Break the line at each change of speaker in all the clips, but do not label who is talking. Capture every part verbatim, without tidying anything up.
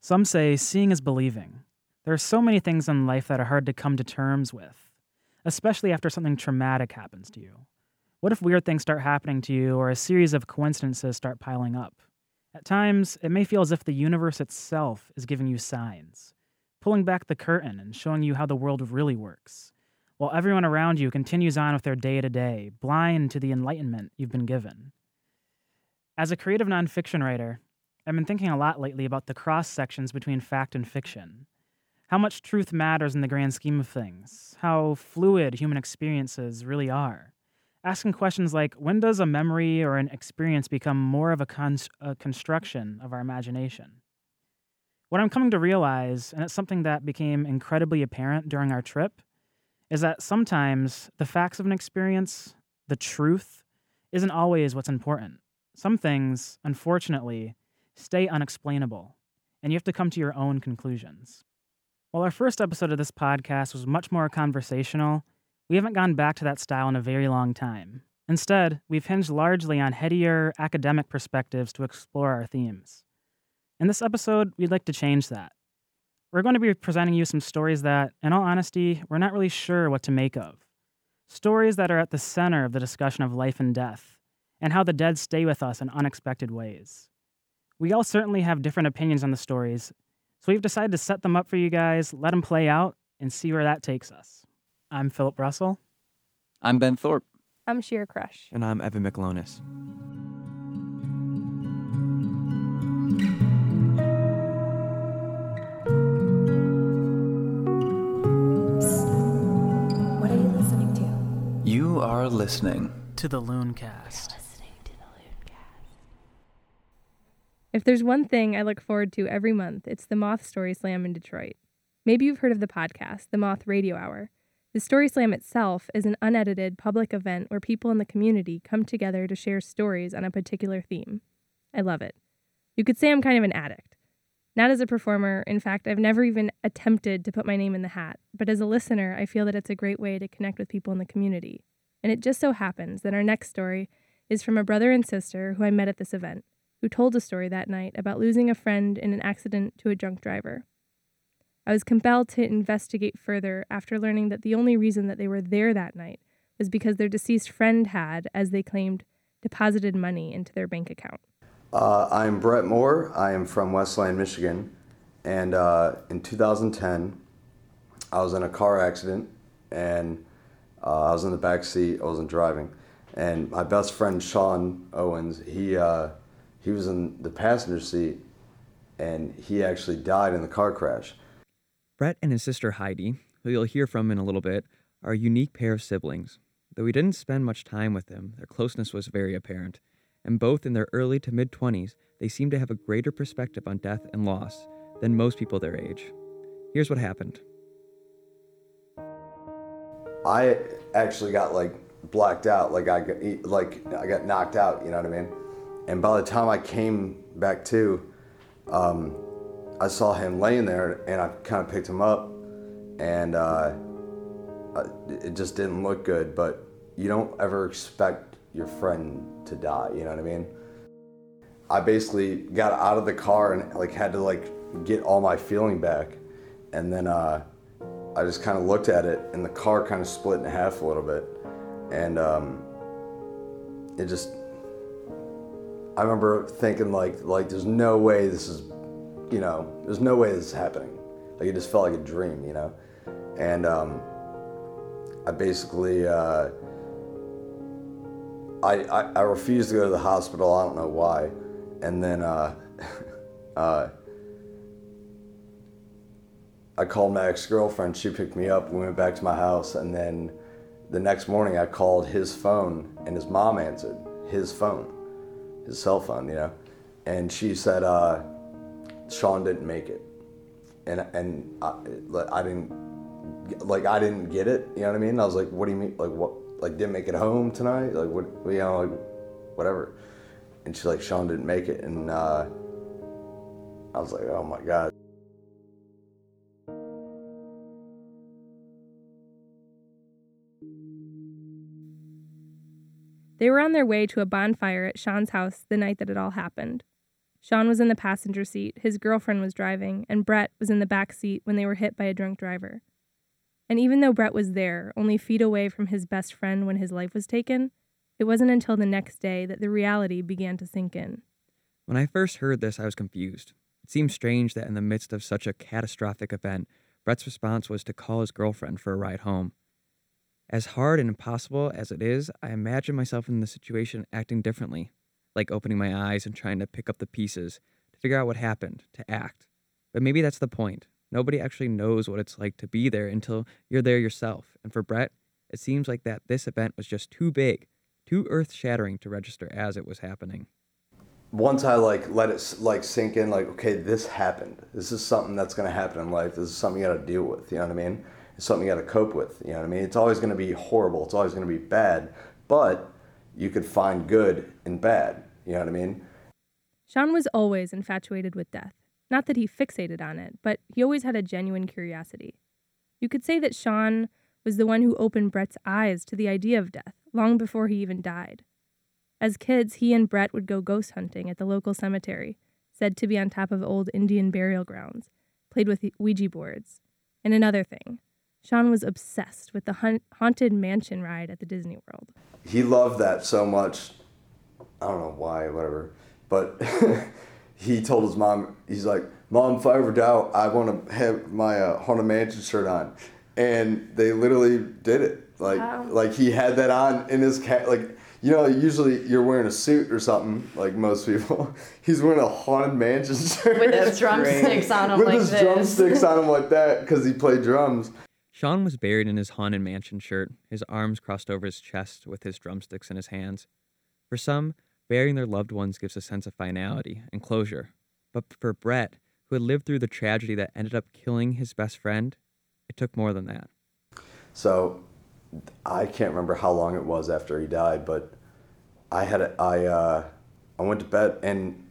Some say seeing is believing. There are so many things in life that are hard to come to terms with, especially after something traumatic happens to you. What if weird things start happening to you or a series of coincidences start piling up? At times, it may feel as if the universe itself is giving you signs, pulling back the curtain and showing you how the world really works, while everyone around you continues on with their day-to-day, blind to the enlightenment you've been given. As a creative nonfiction writer, I've been thinking a lot lately about the cross-sections between fact and fiction, how much truth matters in the grand scheme of things, how fluid human experiences really are. Asking questions like, when does a memory or an experience become more of a, con- a construction of our imagination? What I'm coming to realize, and it's something that became incredibly apparent during our trip, is that sometimes the facts of an experience, the truth, isn't always what's important. Some things, unfortunately, stay unexplainable, and you have to come to your own conclusions. While our first episode of this podcast was much more conversational, we haven't gone back to that style in a very long time. Instead, we've hinged largely on headier, academic perspectives to explore our themes. In this episode, we'd like to change that. We're going to be presenting you some stories that, in all honesty, we're not really sure what to make of. Stories that are at the center of the discussion of life and death, and how the dead stay with us in unexpected ways. We all certainly have different opinions on the stories, so we've decided to set them up for you guys, let them play out, and see where that takes us. I'm Philip Russell.
I'm Ben Thorpe.
I'm Shira Crush.
And I'm Evan McLonis.
What are you listening to?
You are listening
To the Looncast.
If there's one thing I look forward to every month, it's the Moth Story Slam in Detroit. Maybe you've heard of the podcast, the Moth Radio Hour. The Story Slam itself is an unedited public event where people in the community come together to share stories on a particular theme. I love it. You could say I'm kind of an addict. Not as a performer, in fact, I've never even attempted to put my name in the hat, but as a listener, I feel that it's a great way to connect with people in the community. And it just so happens that our next story is from a brother and sister who I met at this event, who told a story that night about losing a friend in an accident to a drunk driver. I was compelled to investigate further after learning that the only reason that they were there that night was because their deceased friend had, as they claimed, deposited money into their bank account.
Uh, I'm Brett Moore. I am from Westland, Michigan. And uh, in two thousand ten, I was in a car accident, and uh, I was in the back seat. I wasn't driving. And my best friend, Sean Owens, he... Uh, He was in the passenger seat, and he actually died in the car crash.
Brett and his sister Heidi, who you'll hear from in a little bit, are a unique pair of siblings. Though we didn't spend much time with them, their closeness was very apparent. And both in their early to mid-twenties, they seem to have a greater perspective on death and loss than most people their age. Here's what happened.
I actually got, like, blacked out. Like, I got, like, I got knocked out, you know what I mean? And by the time I came back to, um, I saw him laying there, and I kind of picked him up, and uh, it just didn't look good. But you don't ever expect your friend to die, you know what I mean? I basically got out of the car and like had to like get all my feeling back, and then uh, I just kind of looked at it, and the car kind of split in half a little bit, and um, it just. I remember thinking like, like there's no way this is, you know, there's no way this is happening. Like it just felt like a dream, you know? And um, I basically, uh, I, I, I refused to go to the hospital, I don't know why. And then uh, uh, I called my ex-girlfriend, she picked me up, we went back to my house, and then the next morning I called his phone, and his mom answered his phone. His cell phone, you know, and she said, uh, Sean didn't make it, and and I, I didn't, like, I didn't get it, you know what I mean? I was like, what do you mean, like, what, like, didn't make it home tonight? Like, what, you know, like, whatever. And she's like, Sean didn't make it, and uh, I was like, oh my God.
They were on their way to a bonfire at Sean's house the night that it all happened. Sean was in the passenger seat, his girlfriend was driving, and Brett was in the back seat when they were hit by a drunk driver. And even though Brett was there, only feet away from his best friend when his life was taken, it wasn't until the next day that the reality began to sink in.
When I first heard this, I was confused. It seemed strange that in the midst of such a catastrophic event, Brett's response was to call his girlfriend for a ride home. As hard and impossible as it is, I imagine myself in the situation acting differently, like opening my eyes and trying to pick up the pieces, to figure out what happened, to act. But maybe that's the point. Nobody actually knows what it's like to be there until you're there yourself. And for Brett, it seems like that this event was just too big, too earth-shattering to register as it was happening.
Once I like let it like sink in, like, okay, this happened. This is something that's going to happen in life. This is something you got to deal with. You know what I mean? It's something you got to cope with. You know what I mean? It's always going to be horrible. It's always going to be bad. But you could find good in bad. You know what I mean?
Sean was always infatuated with death. Not that he fixated on it, but he always had a genuine curiosity. You could say that Sean was the one who opened Brett's eyes to the idea of death long before he even died. As kids, he and Brett would go ghost hunting at the local cemetery, said to be on top of old Indian burial grounds, played with Ouija boards. And another thing, Sean was obsessed with the ha- haunted mansion ride at the Disney World.
He loved that so much. I don't know why, whatever. But he told his mom, he's like, Mom, if I ever die, I want to have my uh, Haunted Mansion shirt on. And they literally did it. Like, wow. Like he had that on in his cat, like, you know, usually you're wearing a suit or something, like most people. He's wearing a Haunted Mansion shirt.
With his drumsticks on him
With
like
his
this.
drumsticks on him like that, because he played drums.
Sean was buried in his Haunted Mansion shirt, his arms crossed over his chest with his drumsticks in his hands. For some, burying their loved ones gives a sense of finality and closure. But for Brett, who had lived through the tragedy that ended up killing his best friend, it took more than that.
So I can't remember how long it was after he died, but I had a, I uh, I went to bed and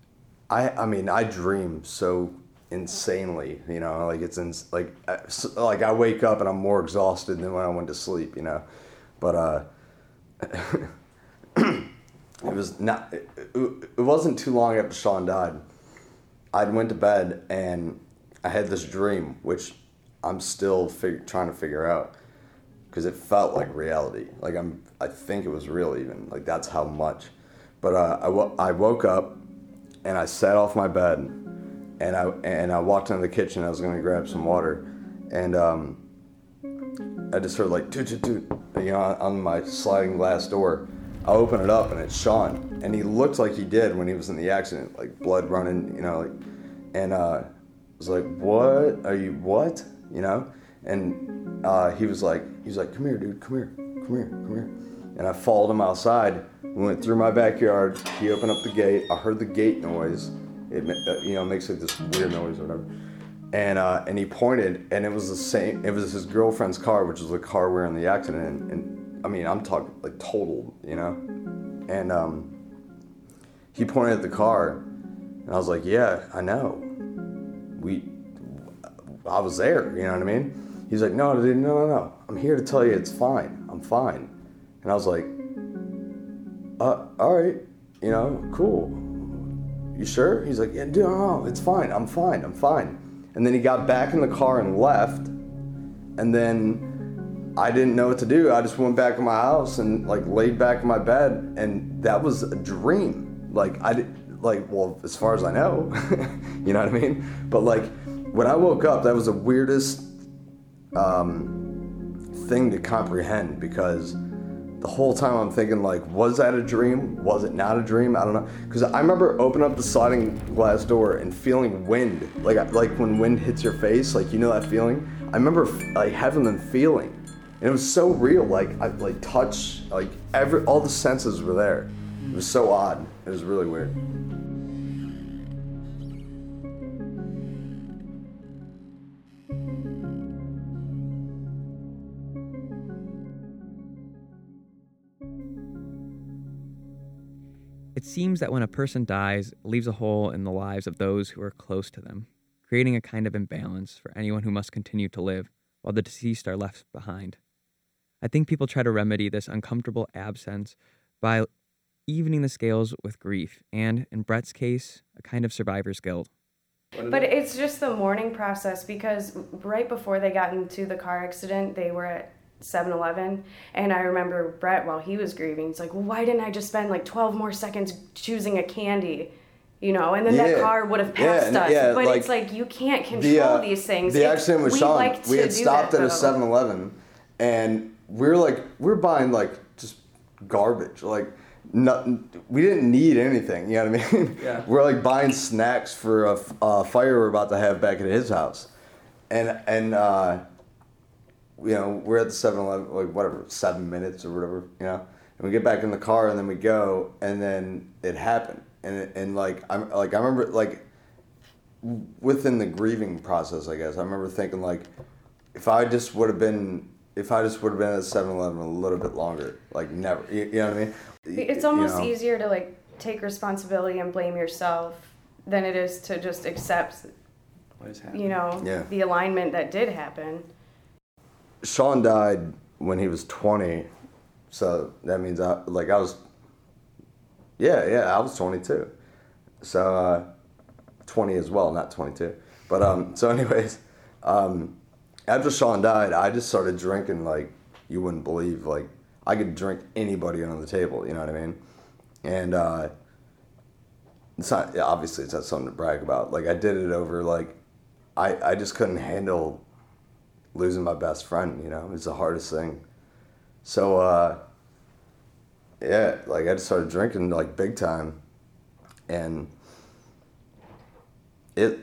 I I mean I dream so insanely, you know, like it's in, like like I wake up and I'm more exhausted than when I went to sleep, you know, but uh, it was not it, it wasn't too long after Sean died. I went to bed and I had this dream, which I'm still fig- trying to figure out. Because it felt like reality. Like I'm, I think it was real even. Like that's how much. But uh, I, w- I woke up and I sat off my bed and I and I walked into the kitchen. I was gonna grab some water, and um, I just heard like toot toot toot, you know, on my sliding glass door. I open it up and it's Sean, and he looked like he did when he was in the accident, like blood running, you know, like, and uh, I was like, what are you? What? You know? And uh, he was like, he was like, come here, dude, come here, come here, come here. And I followed him outside. We went through my backyard. He opened up the gate. I heard the gate noise. It, you know, makes like this weird noise or whatever. And uh, and he pointed, and it was the same. It was his girlfriend's car, which was the car we were in the accident in. And I mean, I'm talking like total, you know. And um, he pointed at the car, and I was like, yeah, I know. We, I was there. You know what I mean? He's like, no, dude, no, no, no. I'm here to tell you it's fine. I'm fine. And I was like, uh, all right, you know, cool. You sure? He's like, yeah, dude, no, no, it's fine. I'm fine. I'm fine. And then he got back in the car and left. And then I didn't know what to do. I just went back to my house and like laid back in my bed. And that was a dream. Like I did, like, well, as far as I know, you know what I mean? But like when I woke up, that was the weirdest um, thing to comprehend, because the whole time I'm thinking like, was that a dream? Was it not a dream? I don't know. Because I remember opening up the sliding glass door and feeling wind, like like when wind hits your face, like you know that feeling. I remember like having the feeling, and it was so real. Like I like touch, like every all the senses were there. It was so odd. It was really weird.
It seems that when a person dies, it leaves a hole in the lives of those who are close to them, creating a kind of imbalance for anyone who must continue to live, while the deceased are left behind. I think people try to remedy this uncomfortable absence by evening the scales with grief, and, in Brett's case, a kind of survivor's guilt.
But it's just the mourning process, because right before they got into the car accident, they were at seven eleven, and I remember Brett, while he was grieving, he's like, well, why didn't I just spend like twelve more seconds choosing a candy? You know, and then
Yeah.
that car would have passed
Yeah,
us.
yeah,
but
like,
it's like, you can't control
The, uh,
these things.
The
It-
accident with
we
Sean,
like
we
to
had
do
stopped
that,
at a
though.
seven eleven, and we were like, we we're buying like just garbage. Like, nothing. We didn't need anything. You know what I mean?
Yeah.
We're like buying snacks for a, f- a fire we're about to have back at his house, and and uh, you know, we're at the seven eleven, like whatever, seven minutes or whatever, you know, and we get back in the car and then we go, and then it happened, and it, and like I'm like I remember like within the grieving process, I guess I remember thinking like, if I just would have been. If I just would have been at seven eleven a little bit longer, like never, you, you know what I mean?
It's
You
almost
know?
easier to like take responsibility and blame yourself than it is to just accept,
What is happening?
you know,
Yeah.
the alignment that did happen.
Sean died when he was twenty, so that means I like I was. Yeah, yeah, I was twenty-two, so uh, twenty as well, not twenty-two. But um, so anyways, um, after Sean died, I just started drinking like you wouldn't believe. Like I could drink anybody on the table, you know what I mean? And uh, it's not yeah, obviously it's not something to brag about. Like I did it over like I I just couldn't handle losing my best friend, you know, it's the hardest thing. So, uh, yeah, like I just started drinking like big time, and it,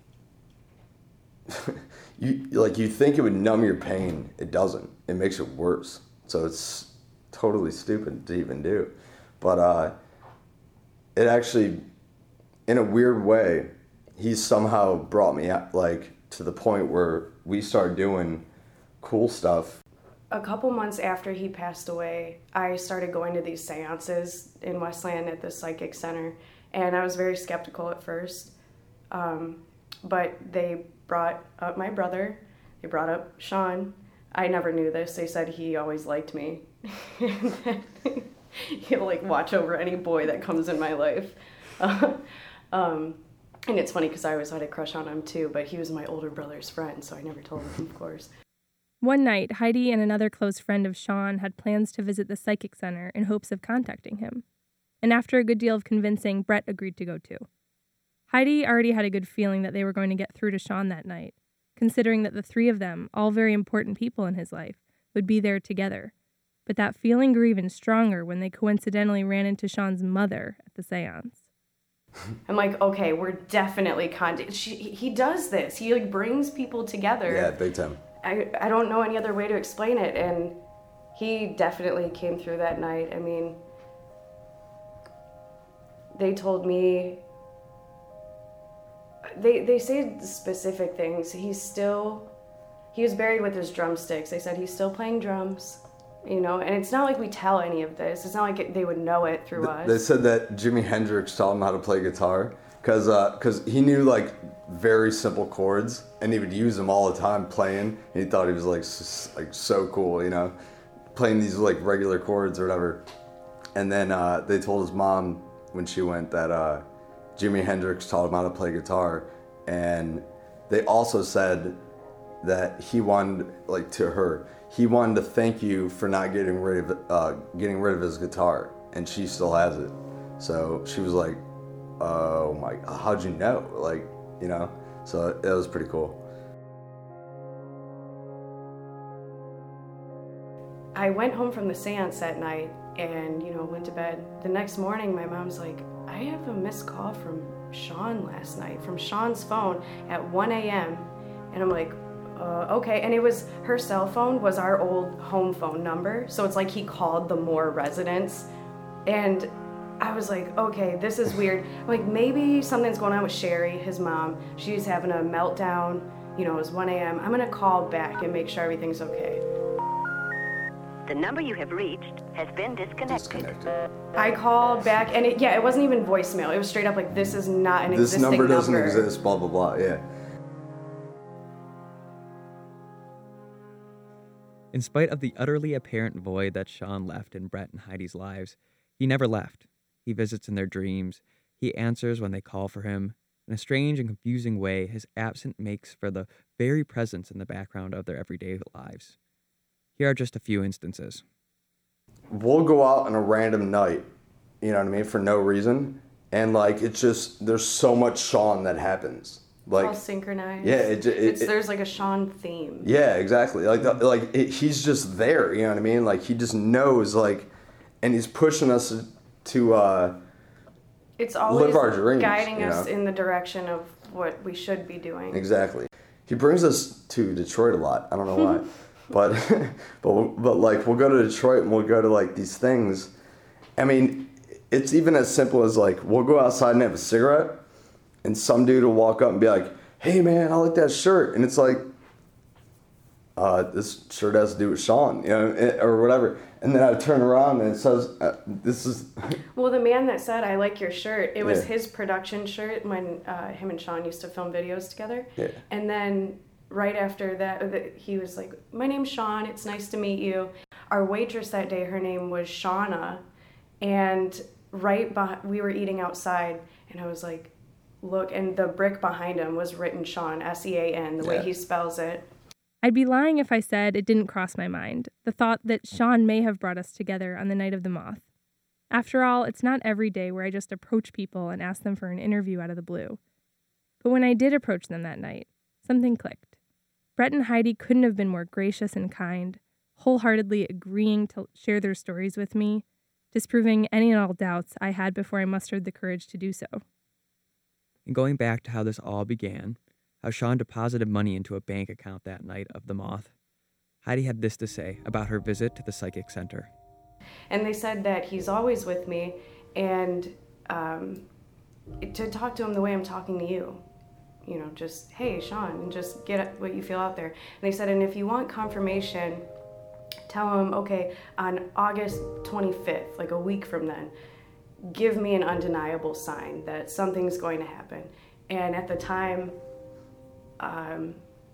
you like you think it would numb your pain, it doesn't. It makes it worse. So it's totally stupid to even do, but uh, it actually, in a weird way, he somehow brought me out like to the point where we started doing cool stuff.
A couple months after he passed away, I started going to these seances in Westland at the Psychic Center, and I was very skeptical at first. Um, but they brought up my brother, they brought up Sean. I never knew this. They said he always liked me. And that he'll like watch over any boy that comes in my life. Uh, um, and it's funny because I always had a crush on him too, but he was my older brother's friend, so I never told him, of course.
One night, Heidi and another close friend of Sean had plans to visit the Psychic Center in hopes of contacting him. And after a good deal of convincing, Brett agreed to go too. Heidi already had a good feeling that they were going to get through to Sean that night, considering that the three of them, all very important people in his life, would be there together. But that feeling grew even stronger when they coincidentally ran into Sean's mother at the seance.
I'm like, okay, we're definitely contact. She, he does this. He like brings people together.
Yeah, big time.
I, I don't know any other way to explain it, and he definitely came through that night. I mean, they told me, they they say specific things. He's still, he was buried with his drumsticks. They said he's still playing drums, you know, and it's not like we tell any of this. It's not like it, they would know it through
Th-
us.
They said that Jimi Hendrix taught him how to play guitar because because he knew like very simple chords and he would use them all the time playing. And he thought he was like s- like so cool, you know, playing these like regular chords or whatever. And then uh, they told his mom when she went that uh, Jimi Hendrix taught him how to play guitar, and they also said that he wanted like to her he wanted to thank you for not getting rid of uh, getting rid of his guitar, and she still has it. So she was like, "Oh my, how'd you know?" Like, you know. So it was pretty cool.
I went home from the seance that night and, you know, went to bed. The next morning, my mom's like, I have a missed call from Sean last night, from Sean's phone at one a.m. And I'm like, uh, okay. And it was, her cell phone was our old home phone number. So it's like he called the Moore residence. And I was like, okay, this is weird. Like, maybe something's going on with Sherry, his mom. She's having a meltdown. You know, it was one a.m. I'm going to call back and make sure everything's okay.
The number you have reached has been disconnected.
Disconnected.
I called back, and it, yeah, it wasn't even voicemail. It was straight up like, this is not an
This
existing
number
number.
doesn't exist. Blah blah blah. Yeah.
In spite of the utterly apparent void that Sean left in Brett and Heidi's lives, he never left. He visits in their dreams. He answers when they call for him. In a strange and confusing way, his absence makes for the very presence in the background of their everyday lives. Here are just a few instances.
We'll go out on a random night, you know what I mean, for no reason. And, like, it's just, there's so much Sean that happens. Like,
all synchronized.
Yeah. It, it,
it's,
it,
there's, like, a Sean theme.
Yeah, exactly. Like, the, like it, he's just there, you know what I mean? Like, he just knows, like, and he's pushing us to uh,
it's always
live our dreams,
guiding
you know?
us in the direction of what we should be doing.
Exactly. He brings us to Detroit a lot. I don't know why. but, but, but, like, we'll go to Detroit and we'll go to, like, these things. I mean, it's even as simple as, like, we'll go outside and have a cigarette, and some dude will walk up and be like, hey, man, I like that shirt. And it's like, uh, this shirt has to do with Sean, you know, or whatever. And then I turn around and it says, uh, this is...
Well, the man that said, I like your shirt, it was
Yeah.
his production shirt when uh, him and Sean used to film videos together.
Yeah.
And then right after that, the- he was like, my name's Sean, it's nice to meet you. Our waitress that day, her name was Shauna. And right behind, we were eating outside, and I was like, look, and the brick behind him was written Sean, S E A N, the
Yeah.
way he spells it.
I'd be lying if I said it didn't cross my mind, the thought that Sean may have brought us together on the night of the moth. After all, it's not every day where I just approach people and ask them for an interview out of the blue. But when I did approach them that night, something clicked. Brett and Heidi couldn't have been more gracious and kind, wholeheartedly agreeing to share their stories with me, disproving any and all doubts I had before I mustered the courage to do so.
And going back to how this all began, how Sean deposited money into a bank account that night of the moth, Heidi had this to say about her visit to the psychic center.
And they said that he's always with me, and um, to talk to him the way I'm talking to you. You know, just, hey, Sean, and just get what you feel out there. And they said, and if you want confirmation, tell him, okay, on August twenty-fifth, like a week from then, give me an undeniable sign that something's going to happen. And at the time, um,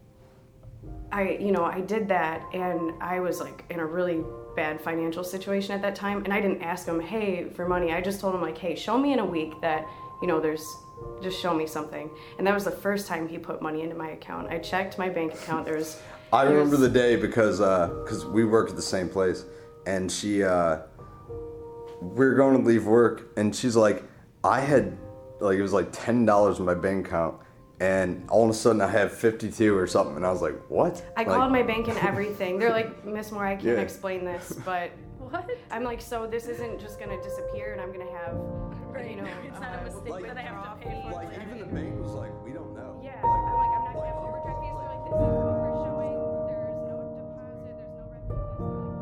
I, you know, I did that, and I was like in a really bad financial situation at that time, and I didn't ask him, hey, for money. I just told him, like, hey, show me in a week that, you know, there's, just show me something. And that was the first time he put money into my account. I checked my bank account. There was...
I
there
remember
was,
the day because uh, cause we work at the same place, and she, uh, we were going to leave work, and she's like, I had, like, it was like ten dollars in my bank account, and all of a sudden I have fifty-two or something, and I was like, what?
I
like,
called my bank and everything. They're like, Miss Moore, I can't
Yeah.
explain this, but
What?
I'm like, so this isn't just gonna disappear, and I'm gonna have,
Right.
you know,
It's not a
uh,
mistake
like-
that I have to pay for.
Like, even the bank was like, we don't know.
Yeah,
Like,
I'm like, I'm not gonna have overdraft fees. They're like, this is what we're showing. There's no deposit. There's no revenue. That's really what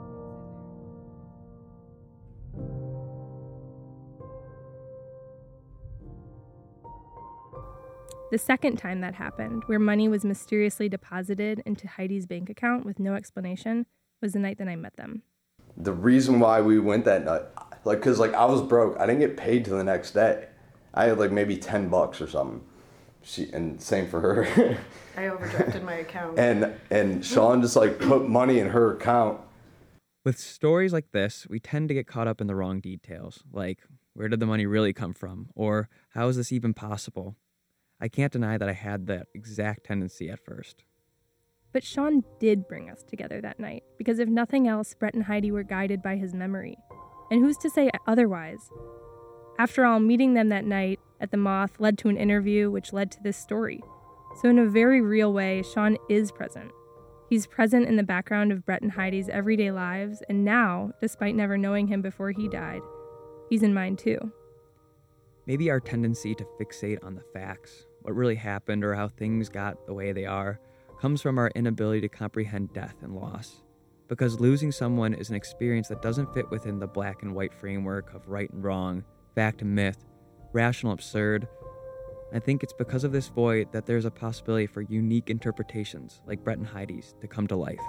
The second time that happened, where money was mysteriously deposited into Heidi's bank account with no explanation, was the night that I met them.
The reason why we went that night, like, cause like I was broke. I didn't get paid till the next day. I had like maybe ten bucks or something. She, and same for her.
I overdrafted my account.
and and Sean just like put money in her account.
With stories like this, we tend to get caught up in the wrong details, like, where did the money really come from? Or how is this even possible? I can't deny that I had that exact tendency at first.
But Sean did bring us together that night, because if nothing else, Brett and Heidi were guided by his memory. And who's to say otherwise? After all, meeting them that night at the Moth led to an interview which led to this story. So in a very real way, Sean is present. He's present in the background of Brett and Heidi's everyday lives, and now, despite never knowing him before he died, he's in mine too.
Maybe our tendency to fixate on the facts, what really happened or how things got the way they are, comes from our inability to comprehend death and loss. Because losing someone is an experience that doesn't fit within the black and white framework of right and wrong, fact and myth, rational absurd. I think it's because of this void that there's a possibility for unique interpretations like Brett and Heidi's to come to life.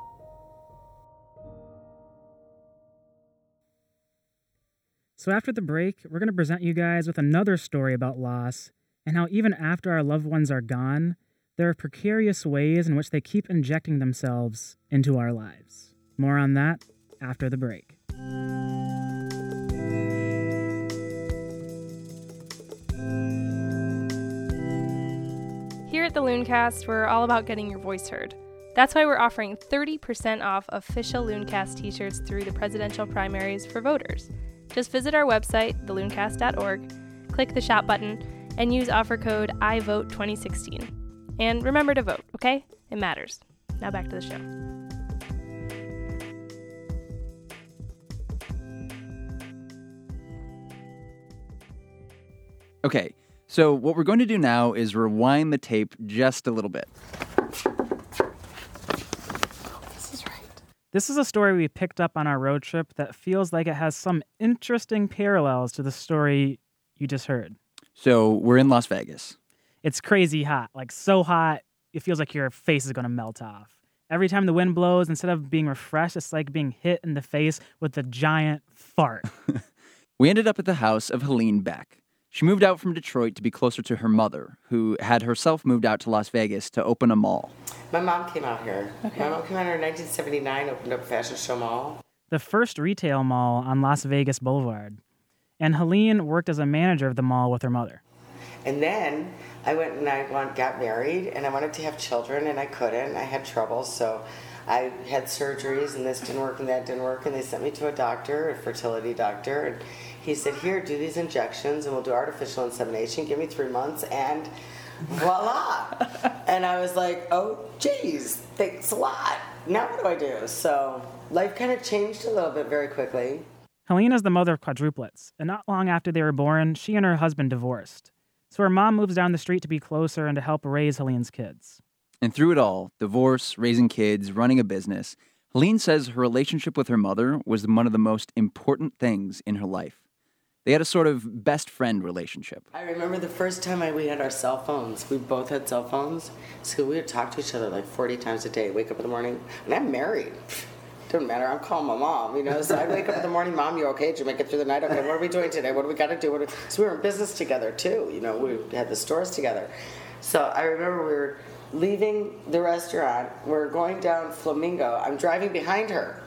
So after the break, we're going to present you guys with another story about loss and how even after our loved ones are gone, there are precarious ways in which they keep injecting themselves into our lives. More on that after the break.
Here at the Looncast, we're all about getting your voice heard. That's why we're offering thirty percent off official Looncast t-shirts through the presidential primaries for voters. Just visit our website, the looncast dot org, click the shop button, and use offer code I vote twenty sixteen. And remember to vote, okay? It matters. Now back to the show.
Okay, so what we're going to do now is rewind the tape just a little bit.
This is a story we picked up on our road trip that feels like it has some interesting parallels to the story you just heard.
So we're in Las Vegas.
It's crazy hot, like so hot, it feels like your face is going to melt off. Every time the wind blows, instead of being refreshed, it's like being hit in the face with a giant fart.
We ended up at the house of Helene Beck. She moved out from Detroit to be closer to her mother, who had herself moved out to Las Vegas to open a mall.
My mom came out here. Okay. My mom came out here in nineteen seventy-nine, opened up Fashion Show Mall.
The first retail mall on Las Vegas Boulevard. And Helene worked as a manager of the mall with her mother.
And then I went and I got married, and I wanted to have children, and I couldn't. I had trouble, so I had surgeries, and this didn't work, and that didn't work, and they sent me to a doctor, a fertility doctor, and he said, here, do these injections, and we'll do artificial insemination. Give me three months, and voila. And I was like, oh, geez, thanks a lot. Now what do I do? So life kind of changed a little bit very quickly.
Helene is the mother of quadruplets, and not long after they were born, she and her husband divorced. So her mom moves down the street to be closer and to help raise Helene's kids.
And through it all, divorce, raising kids, running a business, Helene says her relationship with her mother was one of the most important things in her life. They had a sort of best friend relationship.
I remember the first time I, we had our cell phones. We both had cell phones, so we would talk to each other like forty times a day. Wake up in the morning, and I'm married. Doesn't matter, I'm calling my mom, you know. So I'd wake up in the morning, Mom, you okay? Did you make it through the night? Okay, what are we doing today? What do we got to do? What do... So we were in business together, too. You know, we had the stores together. So I remember we were leaving the restaurant. We're going down Flamingo. I'm driving behind her,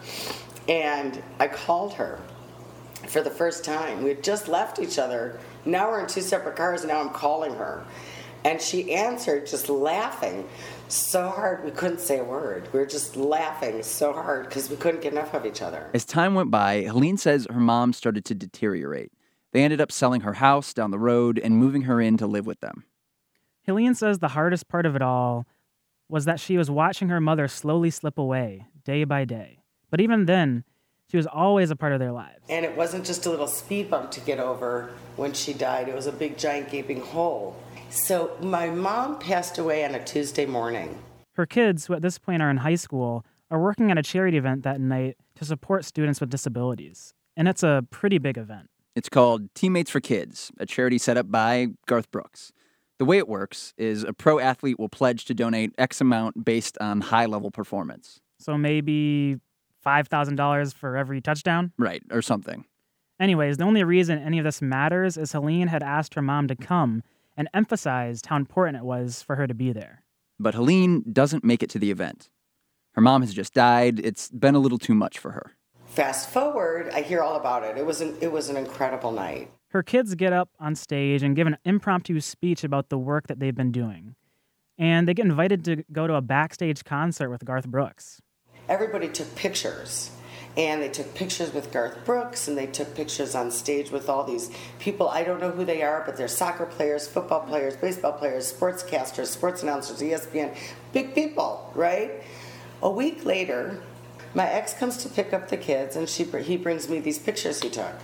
and I called her for the first time. We had just left each other. Now we're in two separate cars, and now I'm calling her. And she answered just laughing so hard we couldn't say a word. We were just laughing so hard because we couldn't get enough of each other.
As time went by, Helene says her mom started to deteriorate. They ended up selling her house down the road and moving her in to live with them.
Helene says the hardest part of it all was that she was watching her mother slowly slip away, day by day. But even then, she was always a part of their lives.
And it wasn't just a little speed bump to get over when she died. It was a big, giant, gaping hole. So my mom passed away on a Tuesday morning.
Her kids, who at this point are in high school, are working at a charity event that night to support students with disabilities. And it's a pretty big event.
It's called Teammates for Kids, a charity set up by Garth Brooks. The way it works is a pro athlete will pledge to donate X amount based on high-level performance.
So maybe five thousand dollars for every touchdown?
Right, or something.
Anyways, the only reason any of this matters is Helene had asked her mom to come and emphasized how important it was for her to be there.
But Helene doesn't make it to the event. Her mom has just died. It's been a little too much for her.
Fast forward, I hear all about it. It was an, it was an incredible night.
Her kids get up on stage and give an impromptu speech about the work that they've been doing. And they get invited to go to a backstage concert with Garth Brooks.
Everybody took pictures. And they took pictures with Garth Brooks, and they took pictures on stage with all these people. I don't know who they are, but they're soccer players, football players, baseball players, sportscasters, sports announcers, E S P N. Big people, right? A week later, my ex comes to pick up the kids, and she he brings me these pictures he took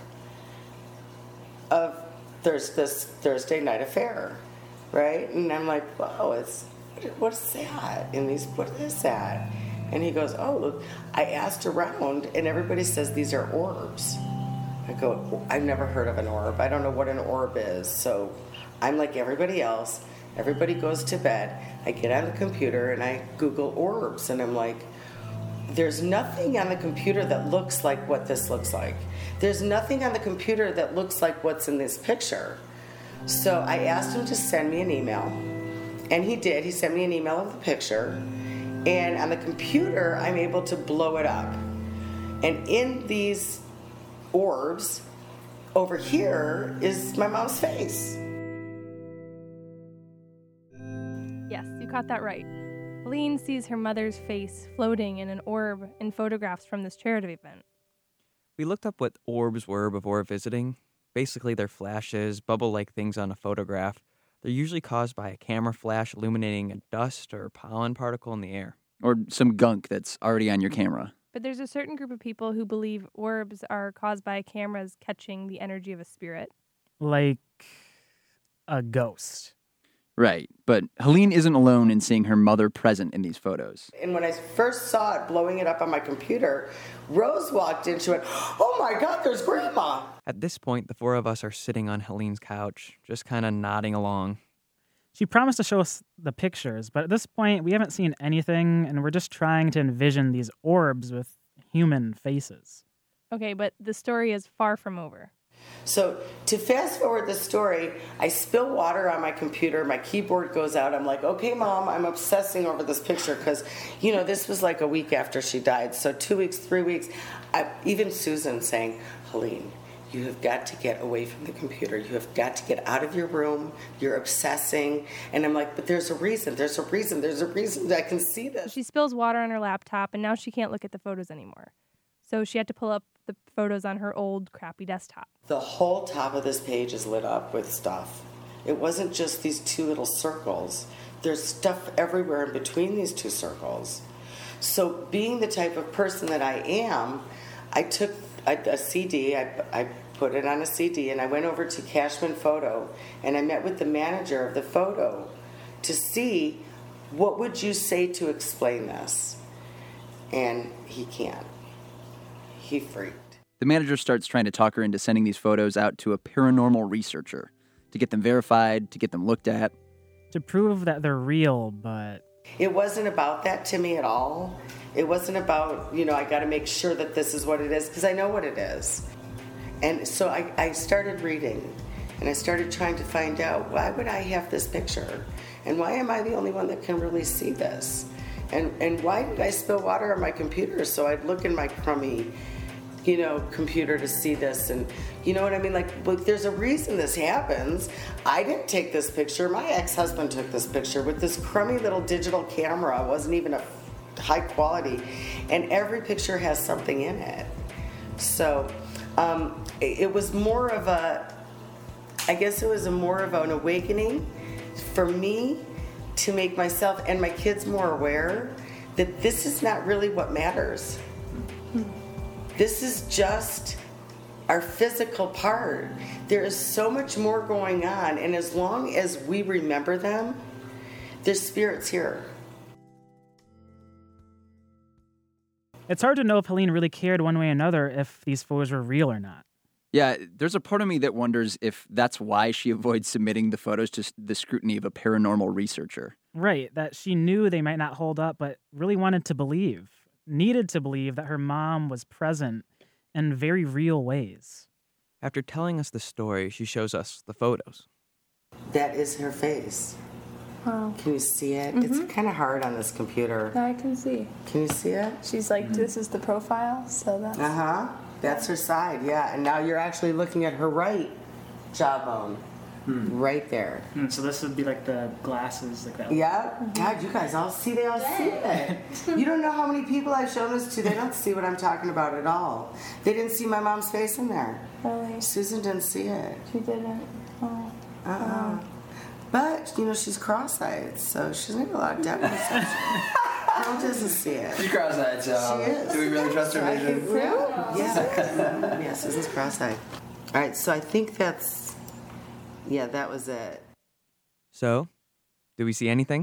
of there's this Thursday night affair, right? And I'm like, wow, it's what is that? And these, what is that? And he goes, oh, look, I asked around, and everybody says these are orbs. I go, I've never heard of an orb. I don't know what an orb is. So I'm like everybody else. Everybody goes to bed. I get on the computer, and I Google orbs, and I'm like, there's nothing on the computer that looks like what this looks like. There's nothing on the computer that looks like what's in this picture. So I asked him to send me an email, and he did. He sent me an email of the picture. And on the computer, I'm able to blow it up. And in these orbs, over here is my mom's face.
Yes, you caught that right. Helene sees her mother's face floating in an orb in photographs from this charity event.
We looked up what orbs were before visiting. Basically, they're flashes, bubble-like things on a photograph. They're usually caused by a camera flash illuminating a dust or pollen particle in the air.
Or some gunk that's already on your camera.
But there's a certain group of people who believe orbs are caused by cameras catching the energy of a spirit.
Like a ghost.
Right, but Helene isn't alone in seeing her mother present in these photos.
And when I first saw it, blowing it up on my computer, Rose walked in, she went, "Oh my God, there's Grandma!"
At this point, the four of us are sitting on Helene's couch, just kind of nodding along.
She promised to show us the pictures, but at this point, we haven't seen anything, and we're just trying to envision these orbs with human faces.
Okay, but the story is far from over.
So to fast forward the story, I spill water on my computer, my keyboard goes out. I'm like, okay, Mom, I'm obsessing over this picture because, you know, this was like a week after she died. So two weeks, three weeks, I, even Susan saying, Helene, you have got to get away from the computer. You have got to get out of your room. You're obsessing. And I'm like, but there's a reason. There's a reason. There's a reason that I can see this.
She spills water on her laptop, and now she can't look at the photos anymore. So she had to pull up the photos on her old, crappy desktop.
The whole top of this page is lit up with stuff. It wasn't just these two little circles. There's stuff everywhere in between these two circles. So being the type of person that I am, I took a, a C D, I, I put it on a C D, and I went over to Cashman Photo, and I met with the manager of the photo to see what would you say to explain this. And he can't. He freaked.
The manager starts trying to talk her into sending these photos out to a paranormal researcher to get them verified, to get them looked at.
To prove that they're real, but...
It wasn't about that to me at all. It wasn't about, you know, I got to make sure that this is what it is, because I know what it is. And so I, I started reading, and I started trying to find out, why would I have this picture? And why am I the only one that can really see this? And and why did I spill water on my computer so I'd look in my crummy, you know, computer to see this? And you know what I mean? Like, look, there's a reason this happens. I didn't take this picture. My ex-husband took this picture with this crummy little digital camera. It wasn't even a high quality. And every picture has something in it. So um, it, it was more of a, I guess it was a more of an awakening for me to make myself and my kids more aware that this is not really what matters. This is just our physical part. There is so much more going on, and as long as we remember them, their spirit's here.
It's hard to know if Helene really cared one way or another if these photos were real or not.
Yeah, there's a part of me that wonders if that's why she avoids submitting the photos to the scrutiny of a paranormal researcher.
Right, that she knew they might not hold up, but really wanted to believe, needed to believe that her mom was present in very real ways.
After telling us the story, she shows us the photos.
That is her face.
Wow.
Can you see it?
Mm-hmm.
It's kind of hard on this computer.
Now I can see.
Can you see it?
She's like, this is the profile, so that's...
Uh-huh. That's her side, yeah. And now you're actually looking at her right jawbone. Hmm. Right there.
Mm, so this would be like the glasses, like that.
Yeah. Mm-hmm. God, you guys all see, they all see it. You don't know how many people I've shown this to. They don't see what I'm talking about at all. They didn't see my mom's face in there.
Really?
Susan didn't see it.
She didn't? Oh.
Uh-uh. Oh. But, you know, she's cross-eyed, so she's not allowed to depth perception. Carol doesn't see it.
She's cross-eyed, so
she is.
Do we really trust her vision?
Yeah. Yeah. Yeah, Susan's cross-eyed. All right, so I think that's, yeah, that was it.
So, did we see anything?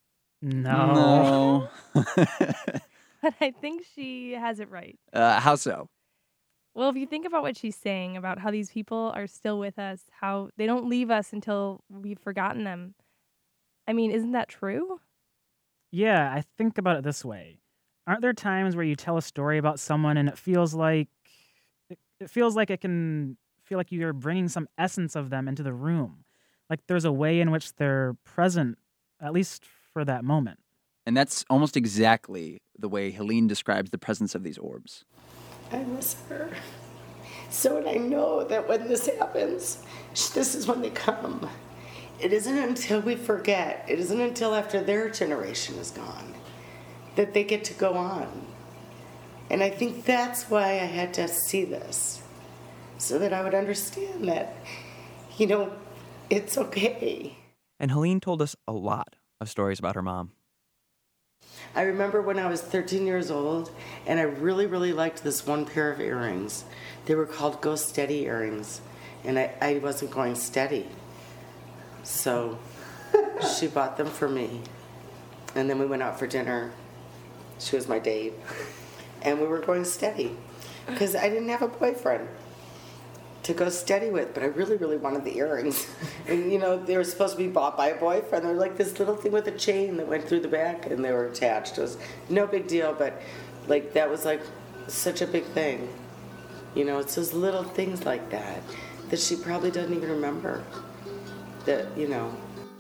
No.
No.
But I think she has it right.
Uh, how so?
Well, if you think about what she's saying about how these people are still with us, how they don't leave us until we've forgotten them. I mean, isn't that true?
Yeah, I think about it this way. Aren't there times where you tell a story about someone and it feels like it, it feels like it can feel like you're bringing some essence of them into the room? Like there's a way in which they're present, at least for that moment.
And that's almost exactly the way Helene describes the presence of these orbs.
I miss her. So, and I know that when this happens, this is when they come. it isn't until we forget, it isn't until after their generation is gone that they get to go on. And I think that's why I had to see this, so that I would understand that, you know, it's okay.
And Helene told us a lot of stories about her mom.
I remember when I was thirteen years old, and I really, really liked this one pair of earrings. They were called Go Steady earrings, and I, I wasn't going steady. So she bought them for me, and then we went out for dinner. She was my date, and we were going steady, because I didn't have a boyfriend to go steady with, but I really, really wanted the earrings. And, you know, they were supposed to be bought by a boyfriend. They were like this little thing with a chain that went through the back, and they were attached. It was no big deal, but, like, that was, like, such a big thing. You know, it's those little things like that that she probably doesn't even remember. That, you know.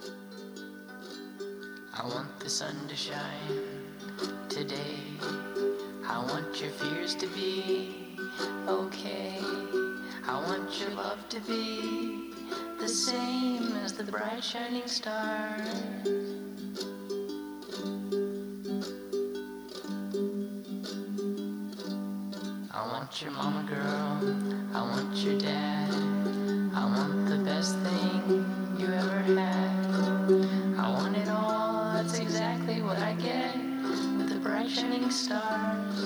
I want the sun to shine today. I want your fears to be okay. I want your love to be the same as the bright shining stars. I want your mama girl, I want your dad. I want the best thing you ever had. I want it all, that's exactly what I get with the bright shining stars.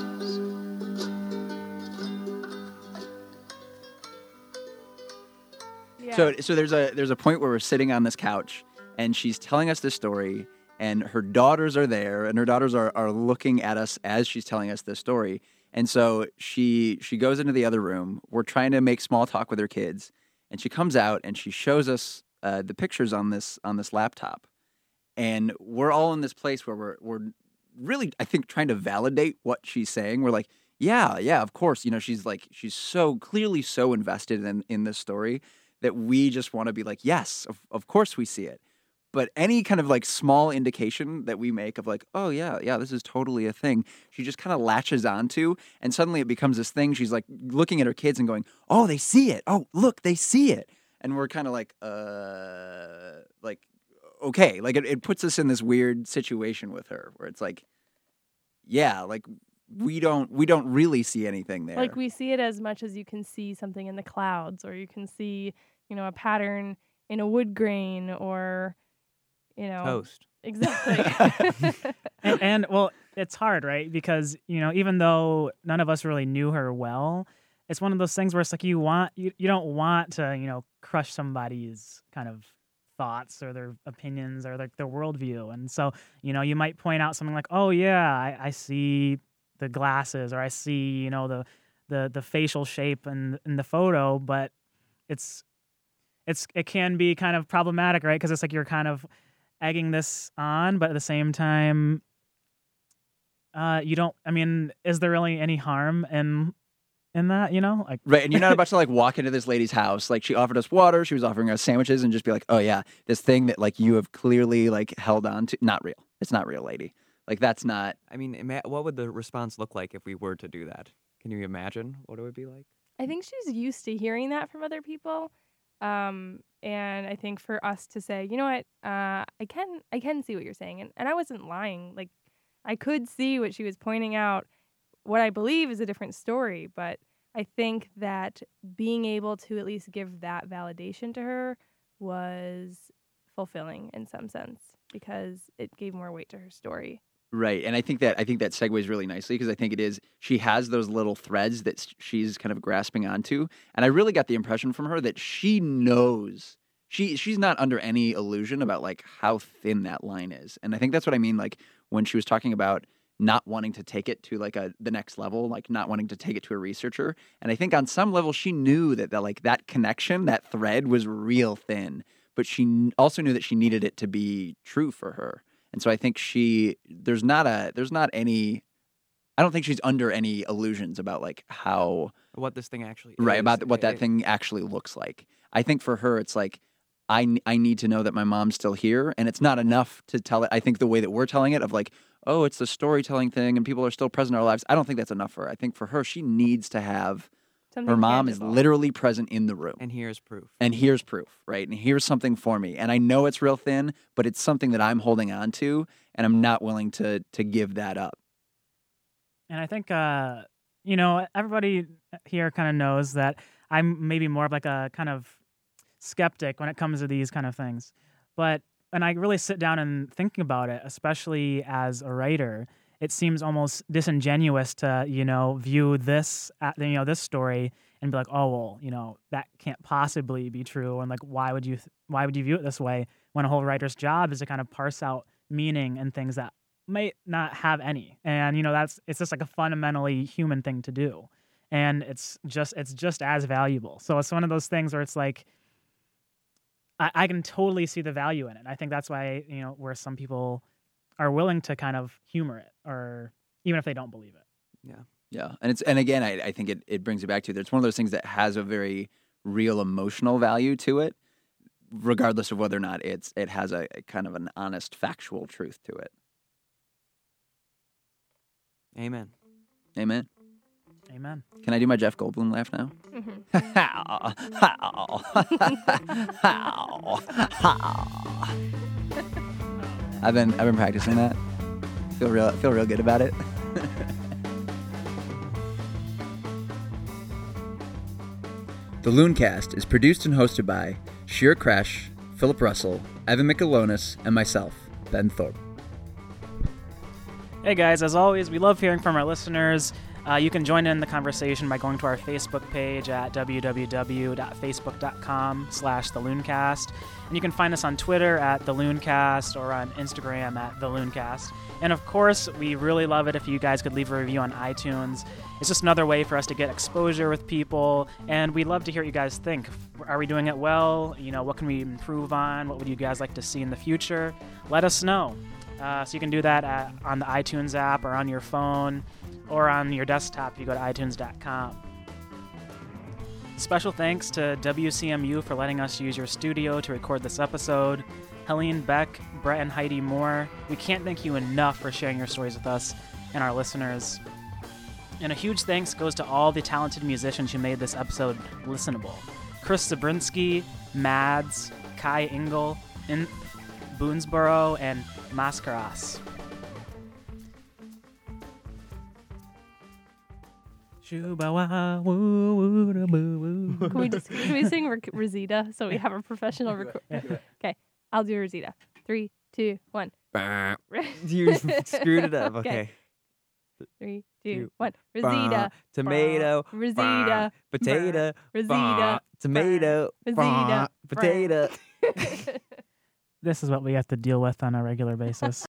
So, so there's a there's a point where we're sitting on this couch, and she's telling us this story, and her daughters are there, and her daughters are, are looking at us as she's telling us this story. And so she she goes into the other room. We're trying to make small talk with her kids, and she comes out and she shows us uh, the pictures on this on this laptop, and we're all in this place where we're we're really, I think, trying to validate what she's saying. We're like, yeah, yeah, of course. You know, she's like she's so clearly so invested in in this story that we just want to be like, yes, of, of course we see it. But any kind of like small indication that we make of like, oh yeah, yeah, this is totally a thing, she just kind of latches onto, and suddenly it becomes this thing. She's like looking at her kids and going, oh, they see it. Oh, look, they see it. And we're kind of like, uh, like, okay. Like it, it puts us in this weird situation with her where it's like, yeah, like we don't we don't really see anything there.
Like we see it as much as you can see something in the clouds, or you can see, you know, a pattern in a wood grain, or, you know,
toast.
Exactly.
and, and well, it's hard, right? Because, you know, even though none of us really knew her well, it's one of those things where it's like you want you, you don't want to, you know, crush somebody's kind of thoughts or their opinions or their, their worldview. And so, you know, you might point out something like, oh yeah, I, I see the glasses, or I see, you know, the the the facial shape in in the photo, but it's it's it can be kind of problematic, right? Because it's like you're kind of egging this on, but at the same time, uh, you don't. I mean, is there really any harm in in that? You know, like
right? And you're not about to like walk into this lady's house. Like she offered us water, she was offering us sandwiches, and just be like, oh yeah, this thing that like you have clearly like held on to, not real. It's not real, lady. Like, that's not...
I mean, ima- what would the response look like if we were to do that? Can you imagine what it would be like?
I think she's used to hearing that from other people. Um, and I think for us to say, you know what, uh, I can I can see what you're saying. And, and I wasn't lying. Like, I could see what she was pointing out. What I believe is a different story. But I think that being able to at least give that validation to her was fulfilling in some sense, because it gave more weight to her story.
Right, and I think that I think that segues really nicely, because I think it is, she has those little threads that she's kind of grasping onto, and I really got the impression from her that she knows, she she's not under any illusion about like how thin that line is, and I think that's what I mean, like when she was talking about not wanting to take it to like a the next level, like not wanting to take it to a researcher, and I think on some level she knew that that like that connection, that thread was real thin, but she also knew that she needed it to be true for her. And so I think she, there's not a, there's not any, I don't think she's under any illusions about like how.
What this thing actually is.
Right, about what that
it,
thing actually looks like. I think for her, it's like, I, I need to know that my mom's still here. And it's not enough to tell it. I think the way that we're telling it of like, oh, it's the storytelling thing and people are still present in our lives. I don't think that's enough for her. I think for her, she needs to have
Something
Her mom is
tangible.
literally present in the room.
And here's proof.
And here's proof, right? And here's something for me. And I know it's real thin, but it's something that I'm holding on to, and I'm not willing to to give that up.
And I think, uh, you know, everybody here kind of knows that I'm maybe more of like a kind of skeptic when it comes to these kind of things. But when I really sit down and thinking about it, especially as a writer, it seems almost disingenuous to, you know, view this, uh, you know, this story and be like, oh, well, you know, that can't possibly be true. And like, why would you, th- why would you view it this way when a whole writer's job is to kind of parse out meaning and things that might not have any. And, you know, that's, it's just like a fundamentally human thing to do. And it's just, it's just as valuable. So it's one of those things where it's like, I, I can totally see the value in it. I think that's why, you know, where some people are willing to kind of humor it, or even if they don't believe it.
Yeah.
Yeah. And it's, and again, I, I think it, it brings it back to, it's one of those things that has a very real emotional value to it, regardless of whether or not it's, it has a, a kind of an honest, factual truth to it.
Amen.
Amen.
Amen.
Can I do my Jeff Goldblum laugh now?
Mm-hmm.
How? How? How? How? I've been I've been practicing that. Feel real feel real good about it.
The Looncast is produced and hosted by Sheer Kresh, Philip Russell, Evan Michelonis, and myself, Ben Thorpe.
Hey guys, as always, we love hearing from our listeners. Uh, you can join in the conversation by going to our Facebook page at www.facebook.com slash The Looncast. And you can find us on Twitter at The Looncast or on Instagram at The Looncast. And of course, we really love it if you guys could leave a review on iTunes. It's just another way for us to get exposure with people, and we'd love to hear what you guys think. Are we doing it well? You know, what can we improve on? What would you guys like to see in the future? Let us know. Uh, so you can do that at, on the iTunes app or on your phone or on your desktop if you go to i tunes dot com. Special thanks to W C M U for letting us use your studio to record this episode. Helene Beck, Brett and Heidi Moore, we can't thank you enough for sharing your stories with us and our listeners. And a huge thanks goes to all the talented musicians who made this episode listenable. Chris Zabrinsky, Mads, Kai Engel, In- Boonesboro, and Mascaras.
Can we just can we sing Re- Rosita so we have a professional record? Okay, I'll do Rosita. Three, two, one.
You screwed it up. Okay.
Three, two,
Two.
one. Rosita.
Tomato.
Rosita.
Potato.
Rosita.
Tomato.
Rosita.
Potato.
This is what we have to deal with on a regular basis.